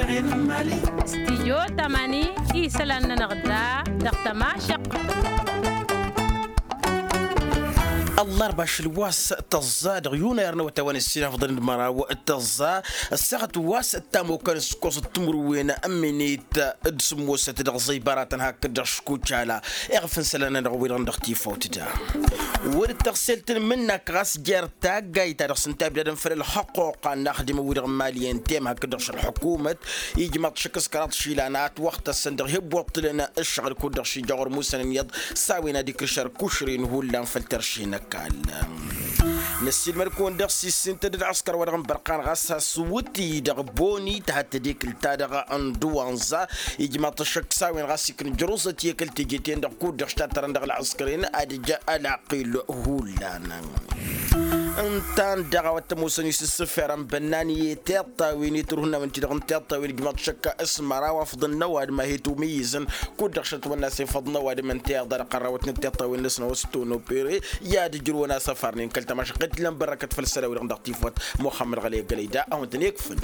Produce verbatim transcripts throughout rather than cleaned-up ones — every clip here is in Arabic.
استيجو تماني إيسلان نغدا دقت ماشق الله باش الواس التزاد غيونا يرنا وتوان السينا فضل المرا والتزا الساعة واس التامو كان سكوس التمروين أمنيت ادسمو ستدغزي باراتن هاك دشكو جالا اغفن سلانا نغوي رندختي فوتدا ورتغسل منك غاس جيرتا قايتا رسن تابدا نفر الحقوق نخدم ويرغ ماليين تيم هاك درش الحكومة يجي ما تشكس كرات شيلانات وقت السندر هبوط لنا الشغل كودرشي جاور موسى يض ساوينا ديك الشهر كشرين هولا فلترشينك نسيل مركون درسي سنت العسكر ورغم برقان غاسها سوتي دغبوني تحت ديك التادغا اندوانزا يجمع تشك ساوين غاسي كن جروسة تيكل تيجيتين دغكود دغشتا تران دغ العسكرين ادجا العقيل هولانا انتان دغا وتموسني السفر بناني تيطاويني ترونا من تيغن تيطاويني جمع تشك اسم راوا فضل نواد ما هي تميزن كود دغشت والناس فضل نواد من تيغدر قراوتني تيطاوين نسنا وستونو بيري يا دجرونا سفرني كلتا ماش قلت لهم بركة فلسلة ورغم دغتيفوت محمد غلي قليدا او تنيكفن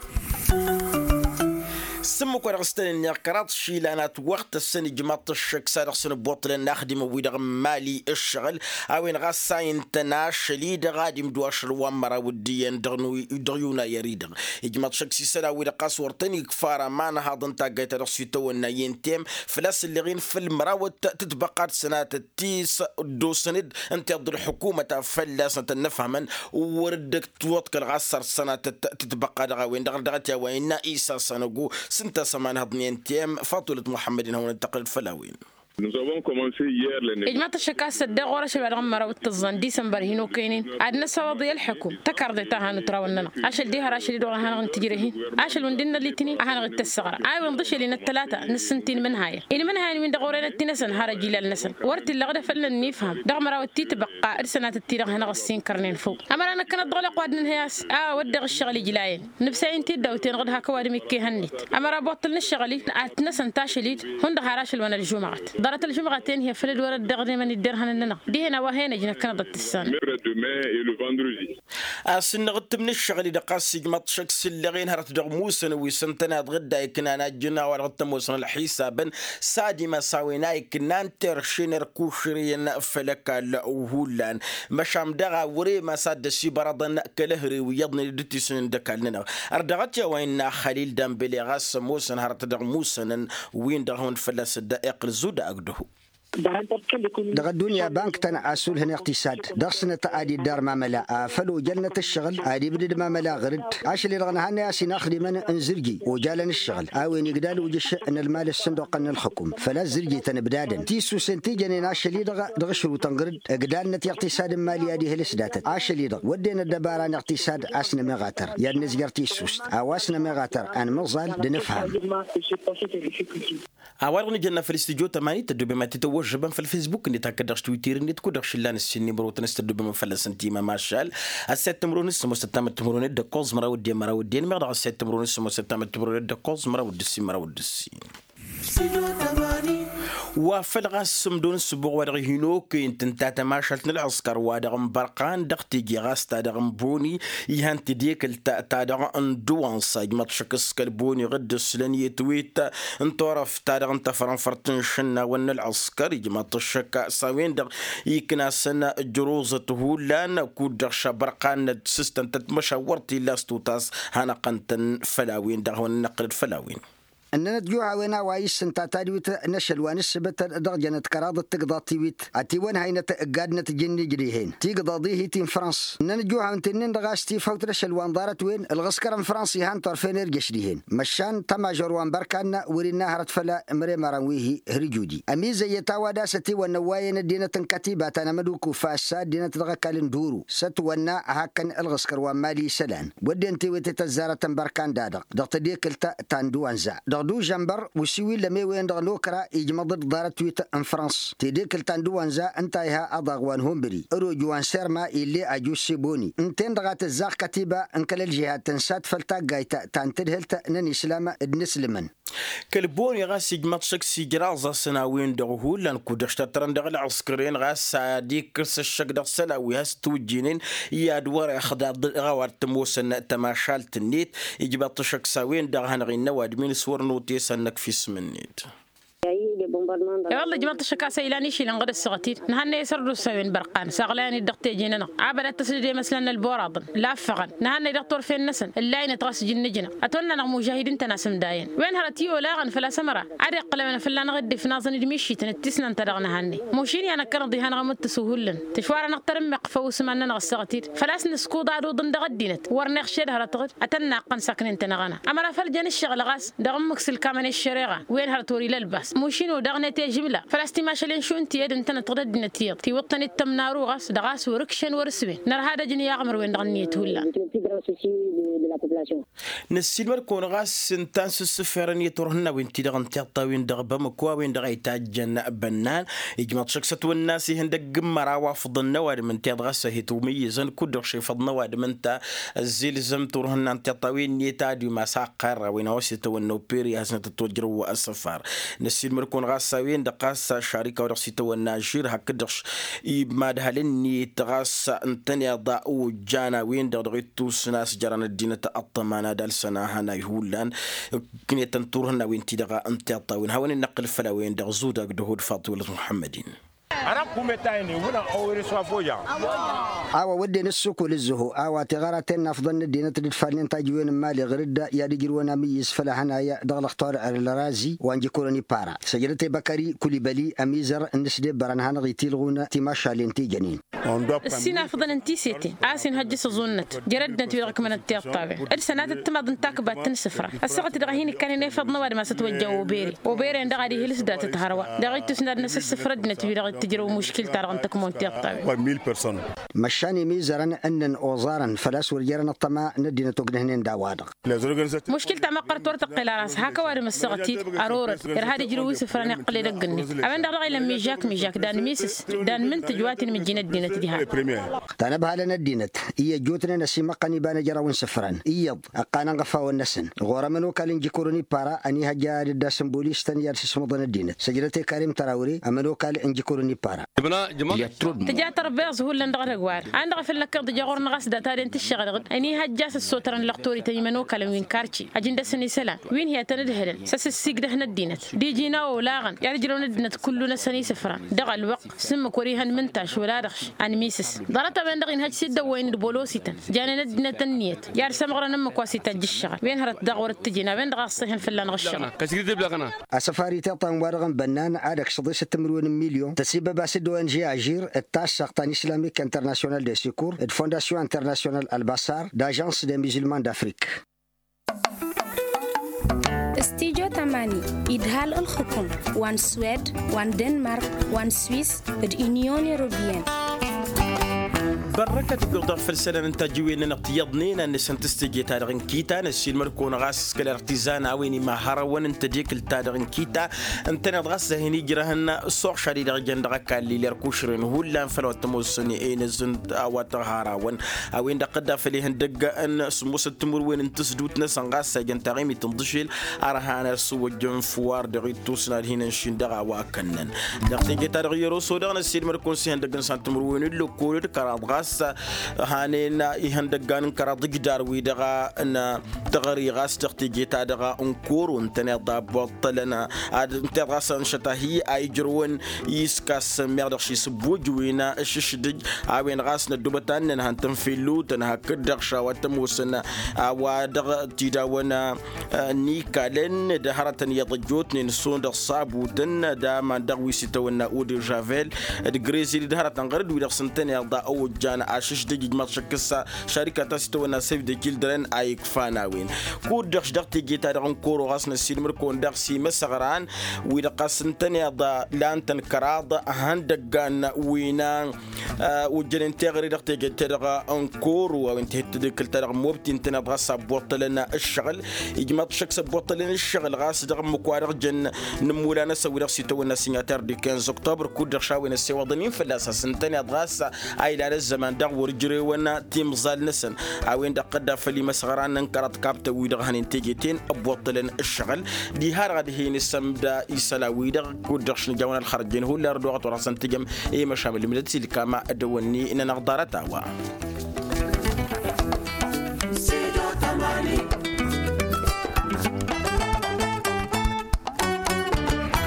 سمو كورغستان النقرات شيلانات وقت السنة جماعة الشك سارق سنة بوطل نخدم ويدغ مالي الشغل اوين غاساين تناش ليد غادم دواش الوامرة وديان دغيونا يريدغ جماعة الشك سيسالا ويدا قاسور تاني كفارة مانا هادن تاقايت رسيتو النايين تيم فلاس اللي غين في المراوت تتبقات سنات التيس دو سند انت يضر الحكومة فلاس انت نفهمن وردك توتك الغاسر سنات تتبقى دغاوين دغل دغتيا وين إيسا سنقو سنتا سمان هضنين تيم فاطولة محمد هون انتقل الفلاوين. Nous avons commencé hier l'année. إجماع الشكاس الدغورة شبه الغمرة والتزن ديسمبر هينو كينين عدنا سواضي الحكم تكرد تاهانو تراوننا عشل ديها راشل دوغا هانغن تجريهين عشل وندنا اللي تني هانغن التسغرة عاي ونضش لنا الثلاثة نسنتين من هاي إلي من هاي من دغورين التنسن هارجيل النسن ورت اللي غدا فلن نفهم دغمرة والتي تبقى إرسنات التيرغ هنا غسين كرنين فوق أمر أنا كانت ضغلق وادن الهياس آه ودغ الشغل جلاين نفسين تيدا وتين غد هكواري مكي هنيت أمر أبطلنا الشغلي أتنسن تاشليد هند هاراشل وانا الجمعات دارت الجمعتين هي فلد ورد دغني من الدرهن لنا دي هنا وهنا جنا كندا التسان أسن غت من الشغل دقاس جمط شكس اللي غين هرت دغ موسن ويسنتنا غدا يكنا انا جنا ورغت موسن الحسابا سادي ما ساوينا يكنا ترشينر كوشرين فلك الاولان مشام دغا وري ما ساد شي برضن كلهري ويضني دتي سن دكالنا اردغت يا وين خليل دمبلي غاس موسن هرت دغ موسن وين دغون فلس الدقيق الزود اقده دغ الدنيا بانك تنع أسول هنا اقتصاد دغسنا تأدي الدار ما ملا فلو جنة الشغل أدي بدد ما ملا غرد عاش اللي رغنا هنا سناخدي من انزرجي وجالن الشغل أوين يقدر وجش أن المال الصندوق أن الحكم فلا زرجي تنبدادا تيسو سنتي جنين عاش اللي دغ دغش وتنقرد قدرنا اقتصاد مالي أدي هلسدات عاش اللي دغ ودينا الدباران اقتصاد أسنا مغاتر يعني نزجر تيسوس أواسنا مغاتر أن مغزال دنفهم أوارغني جنة في الاستديو تماني تدو بما تتوجه جبان في الفيسبوك اللي تاكدرش تويتير اللي تكودرش لان السني برو تنستدو بما فلس انتيما ماشال السات تمرون اسمو ستام تمرون دكوز مرا ودي مرا ودي مرا السات تمرون اسمو ستام تمرون دكوز مرا ودي مرا ودي وفلغاس سمدون سبوغ ورغي هينو كين تنتاتا ماشالتنا العسكر وادغم برقان دغتي جيغاس تادغم بوني يهان تديك التادغم اندوان صاج ما تشكس كالبوني غد السلانية تويت انطرف تادغم تفرن فرتن شنا ون العسكر يجمع تشكا ساوين دغ يكنا سنة جروزته لان كود برقان سيستم تتمشى ورتي لاستوتاس هانا قنتن فلاوين دغون نقل فلاوين أننا تجوع وين وايش سنتا تادويت نشل ونسبة درجة كراضة تقضى تيويت أتيوان هاي نتقاد نتجني جريهين تقضى ضيه تيم فرنسا أننا تجوع وانتنين دغاستي فوت نشل وانضارت وين الغسكر فرنسي هان طرفين يرجش ليهين مشان تما جروان بركان ورينا هرت فلا مري مرويه هرجودي أميزة يتاودا ستي ونواين دينة كتيبة أنا مدوكو فاسا دينة تغكال ندورو ستوانا هاكن الغسكر ومالي سلان ودين تيويت تزارة بركان دادق دغت ديك التا تاندوانزا دغدو جنبر وسوي لمي وين دغلوكرا يجمض دارتويت ان فرنسا تيديك التاندوانزا انتايها اضغوان هومبري اروجوان سيرما اللي اجوسي بوني انتين دغات الزاق كتيبه انكل الجهات تنسات فلتا جايتا تانتدهلت نن اسلام ادنسلمن كالبوني غاس يجمط شك سيجرازا سناوين دغهول لان كودش ترن دغ العسكريين غاس ديك كرس الشك دغ سلاوي هاس توجينين يا دوار اخدا غوار تموسن تماشال تنيت يجبط شك ساوين دغ هنغي نواد من سور نوتيس انك في سمنيت والله جماعة الشكا سيلاني شيل نقد السغتير نهنا يسردوا السوين برقان سغلاني الدقتي جيننا عبر التسجيل مثلا البوراضن لا فغن نهنا دكتور في النسن اللي نتغس جنجنا اتونا نغ مجاهدين تناسم داين وين هرتيو لاغن فلا سمره عرق لمن فلا نغدي في نازن دمشي تنتسنا ترغنا هني موشيني انا كرضي هنا غمت سهولن تشوار نقترم مقفوس من نغ السغتير فلاس نسكو دارو ضن دغدينت ورنخ شد هرتغد اتنا قن ساكنين تنغنا امر فلجن الشغل غاس دغمكس الكامن الشريغه وين هرتوري للباس موشينو دغنتي جمله فلاستي ما شلين شو انت يد انت تغدد نتيض تي وطن التمنارو غاس دغاس وركشن ورسبين نر هذا جني يغمر وين دغنيت ولا نسيل مركون غاس انتانس السفرن يترهنا وين تي دغن تيطا وين دغبا مكوا وين دغاي تاجن بنان يجمع شخصت والناس هندق جمرا وافض النواد من تي دغاس هي تميزن كل شيء فض نواد من تا الزلزم ترهنا انت طوين يتادي مساقر وين وسط ونوبيري حسنه تتوجروا السفر نسيل مركون غاس وين دقاس شركه ورسيتو الناجير هكدش يماد هلني تغاس انتني ضاو جانا وين دغريتو سناس جران الدين تأطمانا دال سنة هنا يهولان كنية تنطورهنا وين تدغى انت طاوين هاوين النقل فلا وين دغزودا دهود فاطولة محمدين awa wadde nsuko lizuhu awa tigaraten nafdan الدين تدفالين تاجوين مالي غرد يا ديجرونا ميز فلا هنايا دغل اختار الرازي وانجي كورني بارا سجلتي بكري كوليبالي اميزر النسدي بران هنغي تيلغونا تيماشالين تي جنين السنة فضل انتي سيتي آسين هجس ظنت جردنا تبيغك من التي الطابع السنة التمض انتاك باتن سفرة السغة تدغهيني كان ينفض نواد ما ستوجه وبيري وبيري ان دغادي هلس دا تتهروا دغيت تسند نس السفرة دنا تبيغ تجرو مشكل ترغن تكمون تي الطابع مشاني ميزرا ان اوزارا فلاس ورجرنا الطماء ندينا توقنهنين داوادق مشكلة ما قرت ورتق إلى راس هكا وارم السغتي أرورت إرهادي جروي سفران يقل دقني أبان دغلغي لما ميجاك ميجاك دان ميسس دان من تجواتي من جينة دينة ديها تنبها لنا الدينة إيا جوتنا نسيما قنبان جراون سفران إيض أقانا غفا والنسن غورا منو كالين جيكوروني بارا أني هجا داسم بوليس تنيار سسمضان الدينة سجلتي كريم تراوري أمنو كال انجيكوروني بارا تجا تربيز هو اللي ندغر غوار عندغ في اللكر دجا غور نغاس داتاري انت الشغل أني هجاس السوتران لقطوري تيمنو كالين وين كارتشي أجند سني سلا وين هي تندهرن سس السيق دهنا الدينة دي جينا ولاغن يعني جرون الدينة كلنا سني سفران دغ الوقت سم كوريهن منتاش ولا دخش أنا ميسس ضرت بين دغين هج سيد وين البولوسيتن جانا الدينة تنيت يار سمغرا نم كواسيتا الشغل وين هرت دغ ورت تجينا وين دغ الصهن في اللان غشغل أسفاري تطن وارغن بنان عادك صديس التمرون مليون تسيب باسد وين جي أجير التاسع تان إسلاميك انترناسيونال دي سيكور الفونداسيون انترناسيونال البصار داجانس دي ميزلمان دافريك استيجو تماني إدهال الحكم وان سويد وان دنمارك وان سويس اليونيون يوروبيان بركة تقدر في السنة من تجوين نقتيضنين أن سنتستجي تارغن كيتا نسيل مركون غاس كالارتيزان عويني ما هروان انت ديك التارغن كيتا انت ندغس هني جرهن صوح شديد جندغا كالي لركوشرين هولا فلو تموسني اين زند او تهاراون اوين دقدا فليهن دق ان سموس التمر وين انتسدوت نسان غاس جنتاغيمي تنضشيل ارهانا سو جن فوار دغيتوسنا هنا شندغا واكنن دقتي تارغيرو سودان نسيل مركون سي هندغن سانتمر وين لو كول كراد هانينا يهندقان كراد جدار ويدغا ان تغري غاس تختي دغا انكور ونتنا ضابط لنا انت غاس انشتهي اي جرون يسكاس ميردشي سبوجوينا ششدج اوين غاس ندبتان هانتم فيلو تنها كدغ شاوتموسنا ودغ تيداونا نيكالن دهرتن يضجوت نسون دصابو دن دا ما دغوي ستونا اود جافيل دغريزي دهرتن غرد ويدغ سنتن يضا او كان عشش دقيق ما شكسا شركة تستوى سيف دي كيلدرن ايك فاناوين كود دخش دقتي جيتا دغن كورو غاسنا سينمر كون دغسي مسغران ويدا قاسنتني دا لانتن كراض هندقان وينا وجلن تغري دقتي جيتا دغا انكورو او انتهت ديكل تدغ موبتين تنا بغاسا بوطلنا الشغل يجمع شكس بوطلنا الشغل غاس دغ مكوارغ جن نمولانا سوي دغسي تونا سيناتير دي خمسة اكتوبر كود دغ شاوين السيوضنين فلاسا سنتني غاسا اي لا الزمان دغ ورجري ونا تيم زال نسن اوين دقدا فلي مسغران ننكرت كابتا ويدغ هنين تيجيتين بوطلنا الشغل دي هار غادي هي نسمدا يسلاوي دغ كود دغ شن جوانا الخرجين هو لا ردوغت وراسن تجم اي مشامل ملتي كما ادوني ان نقدرتها